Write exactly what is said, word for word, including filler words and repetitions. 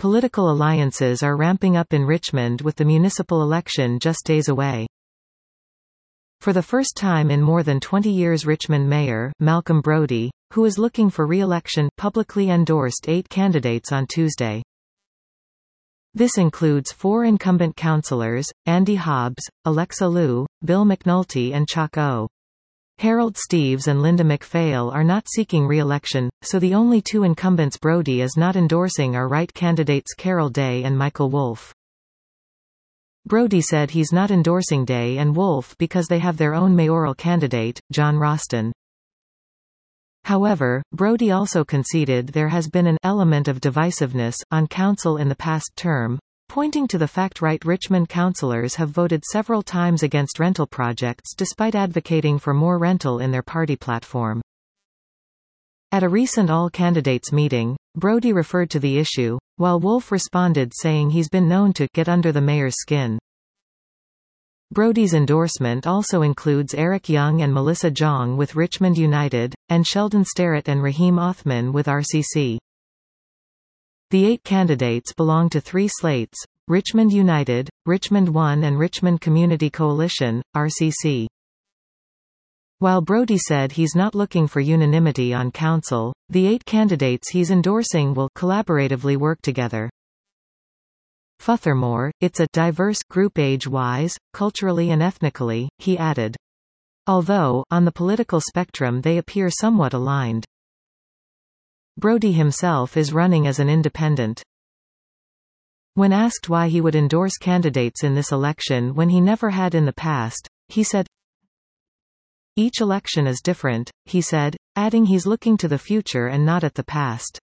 Political alliances are ramping up in Richmond with the municipal election just days away. For the first time in more than twenty years, Richmond Mayor Malcolm Brodie, who is looking for re-election, publicly endorsed eight candidates on Tuesday. This includes four incumbent councillors, Andy Hobbs, Alexa Liu, Bill McNulty and Chuck O. Harold Steeves and Linda McPhail are not seeking re-election, so the only two incumbents Brodie is not endorsing are right candidates Carol Day and Michael Wolfe. Brodie said he's not endorsing Day and Wolfe because they have their own mayoral candidate, John Roston. However, Brodie also conceded there has been an element of divisiveness on council in the past term, pointing to the fact right Richmond councillors have voted several times against rental projects despite advocating for more rental in their party platform. At a recent all-candidates meeting, Brodie referred to the issue, while Wolfe responded saying he's been known to get under the mayor's skin. Brodie's endorsement also includes Eric Young and Melissa Jong with Richmond United, and Sheldon Sterrett and Raheem Othman with R C C. The eight candidates belong to three slates: Richmond United, Richmond One and Richmond Community Coalition, R C C. While Brodie said he's not looking for unanimity on council, the eight candidates he's endorsing will collaboratively work together. Furthermore, it's a diverse group age-wise, culturally and ethnically, he added. Although, on the political spectrum they appear somewhat aligned. Brodie himself is running as an independent. When asked why he would endorse candidates in this election when he never had in the past, he said, "Each election is different," he said, adding he's looking to the future and not at the past.